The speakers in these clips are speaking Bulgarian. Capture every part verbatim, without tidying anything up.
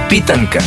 Питанка.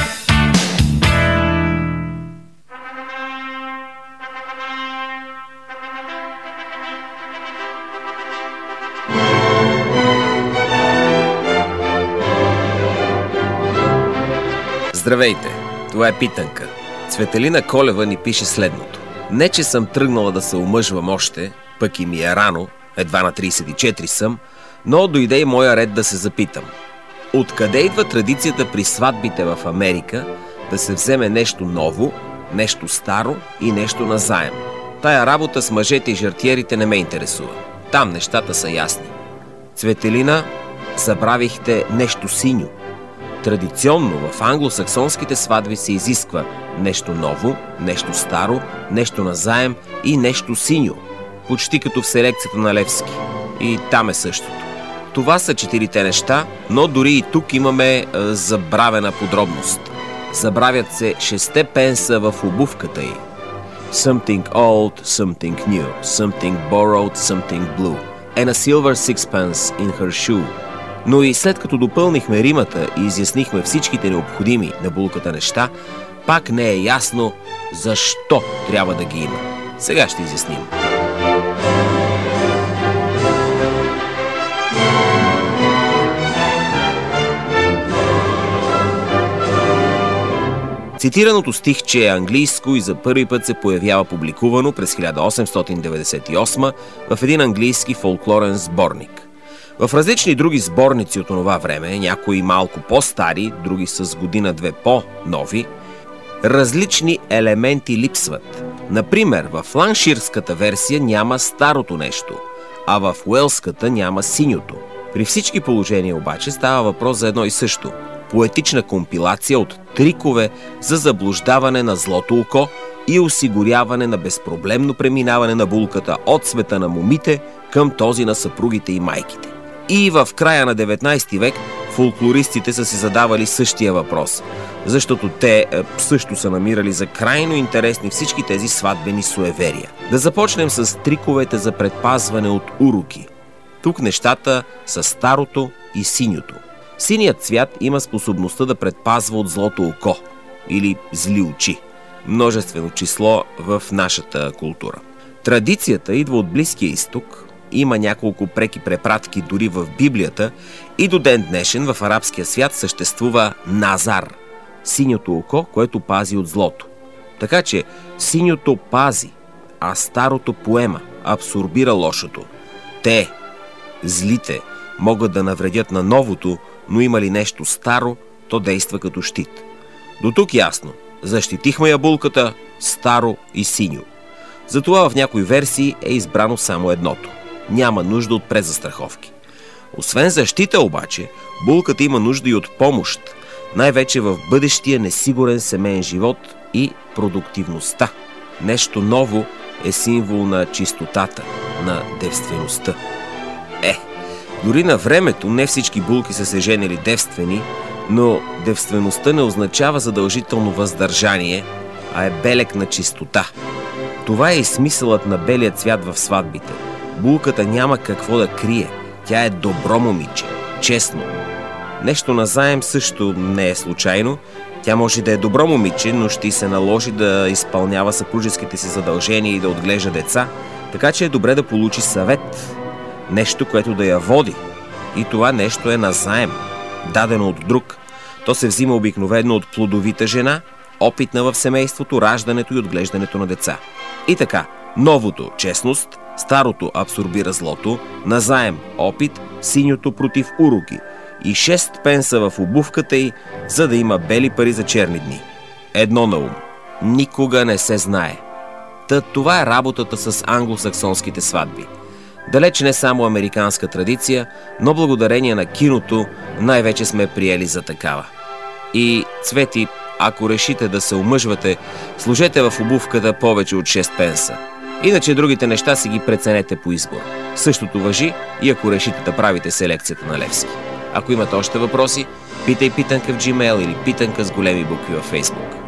Здравейте, това е Питанка. Цветелина Колева ни пише следното. Не, че съм тръгнала да се омъжвам още, пък и ми е рано, едва на трийсет и четири съм, но дойде и моя ред да се запитам. Откъде идва традицията при сватбите в Америка да се вземе нещо ново, нещо старо и нещо назаем? Тая работа с мъжете и жартиерите не ме интересува. Там нещата са ясни. Цветелина, забравихте нещо синьо. Традиционно в англосаксонските сватби се изисква нещо ново, нещо старо, нещо назаем и нещо синьо. Почти като в селекцията на Левски. И там е същото. Това са четирите неща, но дори и тук имаме е, забравена подробност. Забравят се шесте пенса в обувката й. Something old, something new, something borrowed, something blue, and a silver sixpence in her shoe. Но и след като допълнихме римата и изяснихме всичките необходими на булката неща, пак не е ясно защо трябва да ги има. Сега ще изясним. Цитираното стихче е английско и за първи път се появява публикувано през хиляда осемстотин деветдесет и осма в един английски фолклорен сборник. В различни други сборници от онова време, някои малко по-стари, други с година-две по-нови, различни елементи липсват. Например, в ланширската версия няма старото нещо, а в уелската няма синьото. При всички положения обаче става въпрос за едно и също – поетична компилация от трикове за заблуждаване на злото око и осигуряване на безпроблемно преминаване на булката от света на момите към този на съпругите и майките. И в края на деветнайсети век фолклористите са си задавали същия въпрос, защото те е, също са намирали за крайно интересни всички тези сватбени суеверия. Да започнем с триковете за предпазване от уроки. Тук нещата са старото и синьото. Синият цвят има способността да предпазва от злото око или зли очи. Множествено число в нашата култура. Традицията идва от Близкия изток, има няколко преки препратки дори в Библията и до ден днешен в арабския свят съществува назар – синьото око, което пази от злото. Така че синьото пази, а старото поема, абсорбира лошото. Те, злите, могат да навредят на новото, но има ли нещо старо, то действа като щит. До тук ясно. Защитихме я булката старо и синьо. Затова в някои версии е избрано само едното. Няма нужда от презастраховки. Освен защита обаче, булката има нужда и от помощ, най-вече в бъдещия несигурен семейен живот и продуктивността. Нещо ново е символ на чистотата, на девствеността. Е, дори на времето не всички булки са се женили девствени, но девствеността не означава задължително въздържание, а е белег на чистота. Това е и смисълът на белия цвят в сватбите. Булката няма какво да крие. Тя е добро момиче, честно. Нещо назаем също не е случайно. Тя може да е добро момиче, но ще й се наложи да изпълнява съпружеските си задължения и да отглежда деца, така че е добре да получи съвет. Нещо, което да я води. И това нещо е назаем, дадено от друг. То се взима обикновено от плодовита жена, опитна в семейството, раждането и отглеждането на деца. И така, новото – честност, старото абсорбира злото, назаем – опит, синьото против уроки и шест пенса в обувката й, за да има бели пари за черни дни. Едно на ум – никога не се знае. Та това е работата с англосаксонските сватби. Далеч не само американска традиция, но благодарение на киното най-вече сме приели за такава. И, Цвети, ако решите да се омъжвате, сложете в обувката повече от шест пенса. Иначе другите неща си ги преценете по избор. Същото важи и ако решите да правите селекцията на Левски. Ако имате още въпроси, питай Питанка в Gmail или Питанка с големи букви във Facebook.